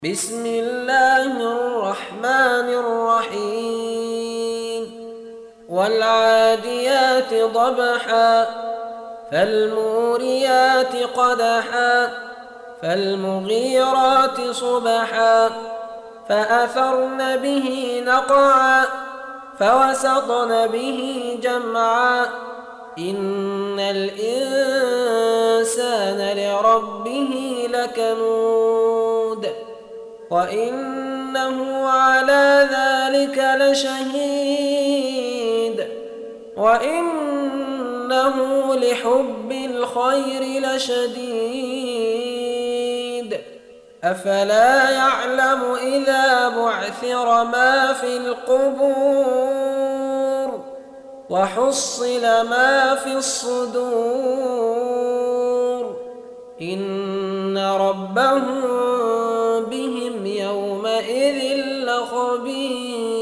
بسم الله الرحمن الرحيم والعاديات ضبحا فالموريات قدحا فالمغيرات صبحا فأثرن به نقعا فوسطن به جمعا إن الإنسان لربه لكنود وإنه على ذلك لشهيد وإنه لحب الخير لشديد أفلا يعلم إذا بعثر ما في القبور وحصل ما في الصدور إن ربهم بهم يومئذ لخبير.